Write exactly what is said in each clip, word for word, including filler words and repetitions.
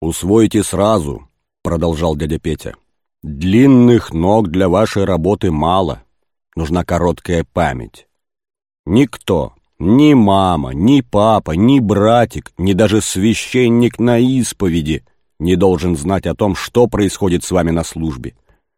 «Усвойте сразу», — продолжал дядя Петя. «Длинных ног для вашей работы мало. Нужна короткая память. Никто, ни мама, ни папа, ни братик, ни даже священник на исповеди не должен знать о том, что происходит с вами на службе.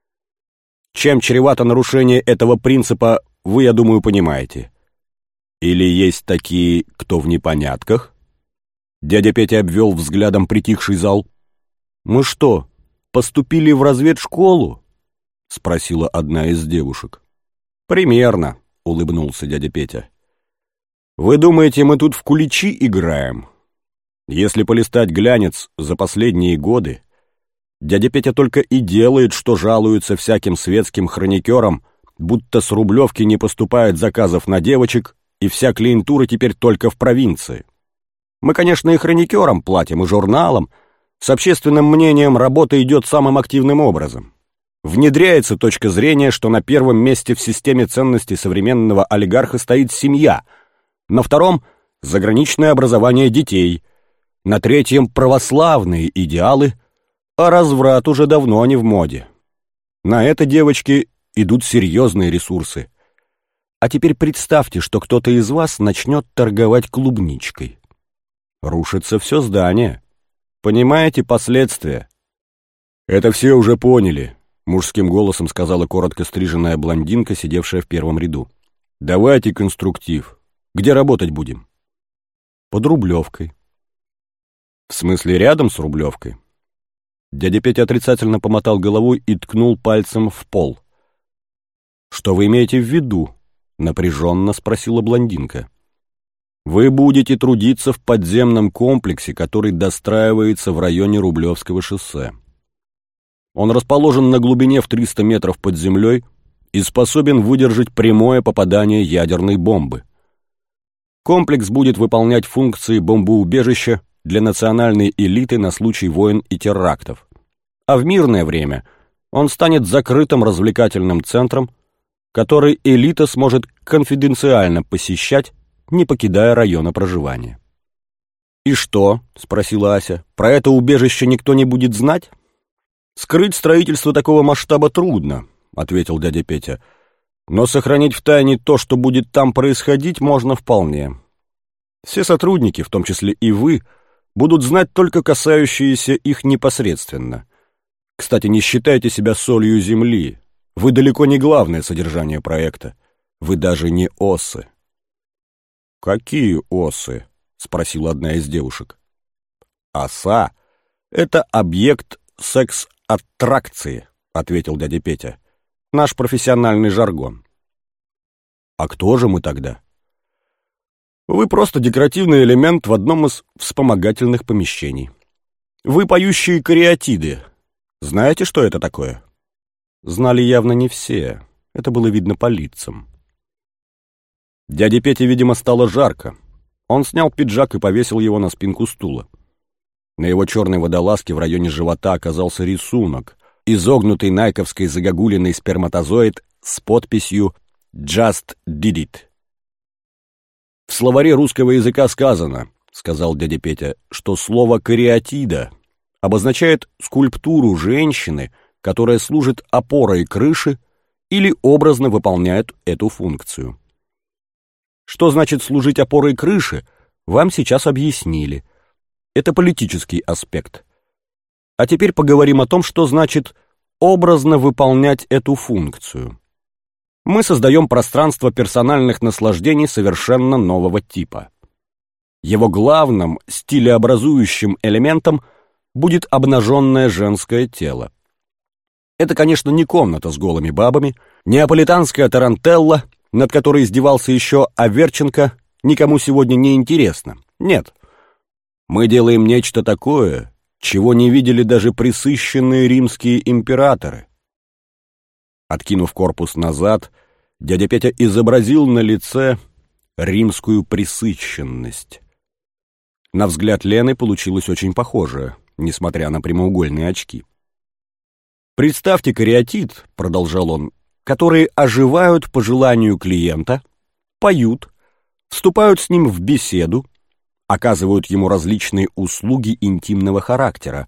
Чем чревато нарушение этого принципа, вы, я думаю, понимаете. Или есть такие, кто в непонятках?» Дядя Петя обвел взглядом притихший зал. «Мы что, поступили в разведшколу?» — спросила одна из девушек. «Примерно», — улыбнулся дядя Петя. «Вы думаете, мы тут в куличи играем? Если полистать глянец за последние годы, дядя Петя только и делает, что жалуется всяким светским хроникерам, будто с Рублевки не поступает заказов на девочек, и вся клиентура теперь только в провинции. Мы, конечно, и хроникерам платим, и журналам. С общественным мнением работа идет самым активным образом. Внедряется точка зрения, что на первом месте в системе ценностей современного олигарха стоит семья, на втором – заграничное образование детей, на третьем – православные идеалы, а разврат уже давно не в моде. На это, девочки, идут серьезные ресурсы. А теперь представьте, что кто-то из вас начнет торговать клубничкой. Рушится все здание. Понимаете последствия?» «Это все уже поняли», — мужским голосом сказала коротко стриженная блондинка, сидевшая в первом ряду. «Давайте конструктив. Где работать будем?» «Под Рублевкой». «В смысле, рядом с Рублевкой?» Дядя Петя отрицательно помотал головой и ткнул пальцем в пол. «Что вы имеете в виду?» — напряженно спросила блондинка. «Вы будете трудиться в подземном комплексе, который достраивается в районе Рублевского шоссе. Он расположен на глубине в триста метров под землей и способен выдержать прямое попадание ядерной бомбы. Комплекс будет выполнять функции бомбоубежища для национальной элиты на случай войн и терактов. А в мирное время он станет закрытым развлекательным центром, который элита сможет конфиденциально посещать, не покидая района проживания». «И что?» — спросила Ася. «Про это убежище никто не будет знать?» «Скрыть строительство такого масштаба трудно», — ответил дядя Петя. «Но сохранить в тайне то, что будет там происходить, можно вполне. Все сотрудники, в том числе и вы, будут знать только касающиеся их непосредственно. Кстати, не считайте себя солью земли. Вы далеко не главное содержание проекта. Вы даже не осы». «Какие осы?» — спросила одна из девушек. «Оса — это объект секс-аттракции», — ответил дядя Петя. «Наш профессиональный жаргон». «А кто же мы тогда?» «Вы просто декоративный элемент в одном из вспомогательных помещений. Вы поющие кариатиды. Знаете, что это такое?» Знали явно не все. Это было видно по лицам. Дяде Пете, видимо, стало жарко. Он снял пиджак и повесил его на спинку стула. На его черной водолазке в районе живота оказался рисунок, изогнутый найковской загогулиной сперматозоид с подписью «Just did it». «В словаре русского языка сказано, — сказал дядя Петя, — что слово «кариатида» обозначает скульптуру женщины, которая служит опорой крыши или образно выполняет эту функцию. Что значит служить опорой крыши, вам сейчас объяснили. Это политический аспект. А теперь поговорим о том, что значит образно выполнять эту функцию. Мы создаем пространство персональных наслаждений совершенно нового типа. Его главным стилеобразующим элементом будет обнаженное женское тело. Это, конечно, не комната с голыми бабами, неаполитанская тарантелла, над которой издевался еще Аверченко, никому сегодня не интересно. Нет. Мы делаем нечто такое, чего не видели даже пресыщенные римские императоры. Откинув корпус назад, дядя Петя изобразил на лице римскую пресыщенность. На взгляд Лены получилось очень похоже, несмотря на прямоугольные очки. «Представьте кариатид, — продолжал он, — которые оживают по желанию клиента, поют, вступают с ним в беседу, оказывают ему различные услуги интимного характера,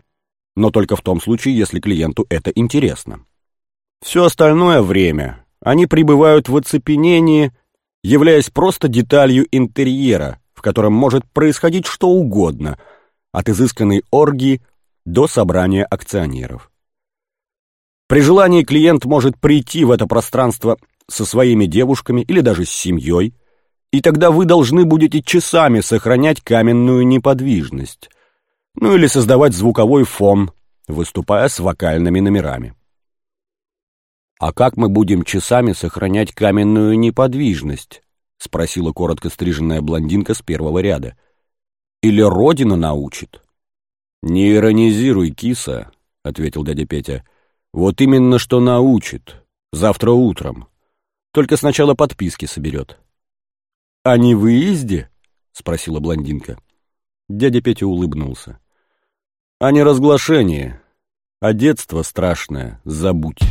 но только в том случае, если клиенту это интересно. Все остальное время они пребывают в оцепенении, являясь просто деталью интерьера, в котором может происходить что угодно, от изысканной оргии до собрания акционеров. При желании клиент может прийти в это пространство со своими девушками или даже с семьей, и тогда вы должны будете часами сохранять каменную неподвижность, ну или создавать звуковой фон, выступая с вокальными номерами. «А как мы будем часами сохранять каменную неподвижность?» — спросила коротко стриженная блондинка с первого ряда. «Или Родина научит?» «Не иронизируй, киса», — ответил дядя Петя. «Вот именно что научит. Завтра утром. Только сначала подписки соберет». «А не выезде?» — спросила блондинка. Дядя Петя улыбнулся. «А не разглашение, а детство страшное, забудь».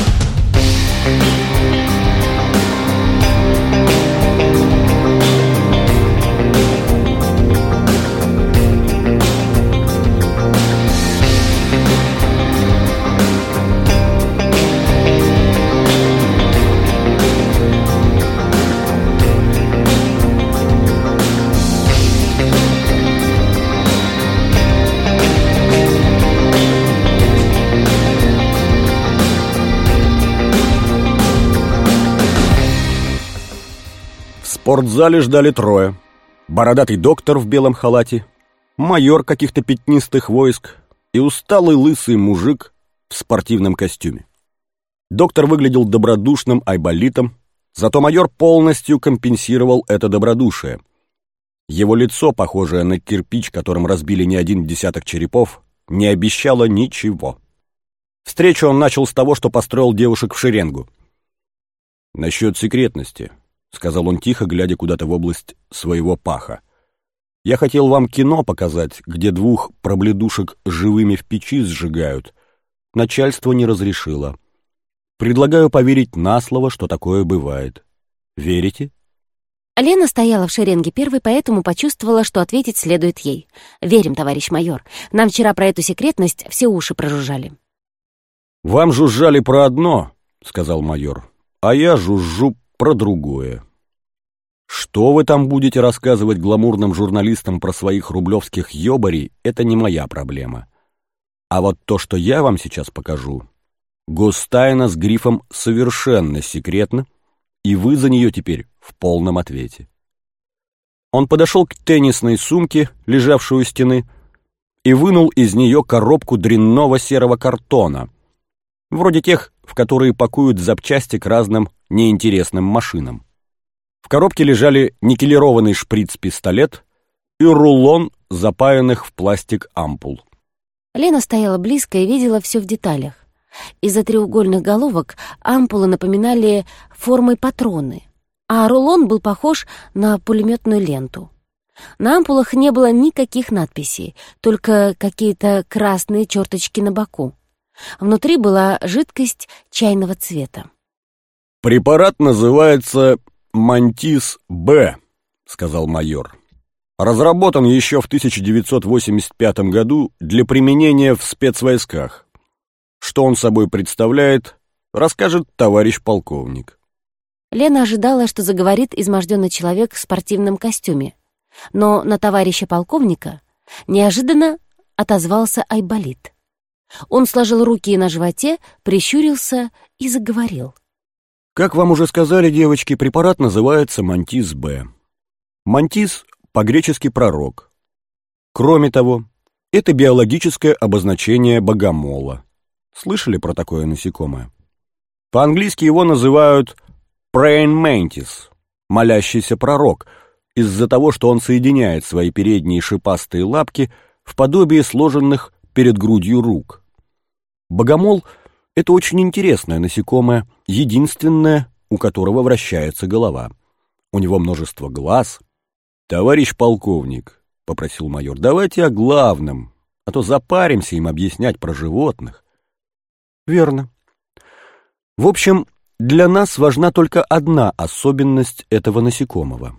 В спортзале ждали трое. Бородатый доктор в белом халате, майор каких-то пятнистых войск и усталый лысый мужик в спортивном костюме. Доктор выглядел добродушным айболитом, зато майор полностью компенсировал это добродушие. Его лицо, похожее на кирпич, которым разбили не один десяток черепов, не обещало ничего. Встречу он начал с того, что построил девушек в шеренгу. «Насчет секретности», — сказал он тихо, глядя куда-то в область своего паха. «Я хотел вам кино показать, где двух пробледушек живыми в печи сжигают. Начальство не разрешило. Предлагаю поверить на слово, что такое бывает. Верите?» Лена стояла в шеренге первой, поэтому почувствовала, что ответить следует ей. «Верим, товарищ майор. Нам вчера про эту секретность все уши прожужжали». «Вам жужжали про одно, — сказал майор, — а я жужжу про другое. Что вы там будете рассказывать гламурным журналистам про своих рублевских ёбарей, это не моя проблема. А вот то, что я вам сейчас покажу, гостайна с грифом «совершенно секретно», и вы за нее теперь в полном ответе». Он подошел к теннисной сумке, лежавшей у стены, и вынул из нее коробку дрянного серого картона, вроде тех, в которые пакуют запчасти к разным неинтересным машинам. В коробке лежали никелированный шприц-пистолет и рулон запаянных в пластик ампул. Лена стояла близко и видела все в деталях. Из-за треугольных головок ампулы напоминали формой патроны, а рулон был похож на пулеметную ленту. На ампулах не было никаких надписей, только какие-то красные черточки на боку. Внутри была жидкость чайного цвета. «Препарат называется «Мантис-Б», — сказал майор. «Разработан еще в тысяча девятьсот восемьдесят пятом году для применения в спецвойсках. Что он собой представляет, расскажет товарищ полковник». Лена ожидала, что заговорит изможденный человек в спортивном костюме, но на товарища полковника неожиданно отозвался айболит. Он сложил руки на животе, прищурился и заговорил. «Как вам уже сказали, девочки, препарат называется Мантис-Б. Мантис по-гречески пророк. Кроме того, это биологическое обозначение богомола. Слышали про такое насекомое? По-английски его называют praying mantis, молящийся пророк, из-за того, что он соединяет свои передние шипастые лапки в подобие сложенных перед грудью рук. Богомол — это очень интересное насекомое, единственное, у которого вращается голова. У него множество глаз. «Товарищ полковник», — попросил майор, — «давайте о главном, а то запаримся им объяснять про животных». «Верно. В общем, для нас важна только одна особенность этого насекомого.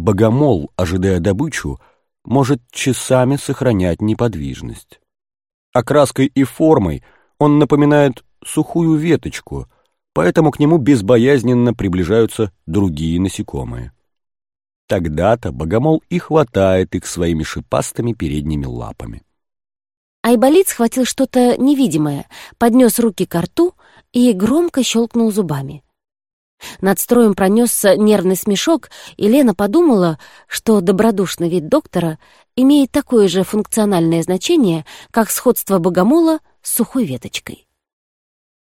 Богомол, ожидая добычу, может часами сохранять неподвижность. Окраской и формой он напоминает сухую веточку, поэтому к нему безбоязненно приближаются другие насекомые. Тогда-то богомол и хватает их своими шипастыми передними лапами. Айболит схватил что-то невидимое, поднес руки ко рту и громко щелкнул зубами. Над строем пронесся нервный смешок, и Лена подумала, что добродушный вид доктора имеет такое же функциональное значение, как сходство богомола с сухой веточкой.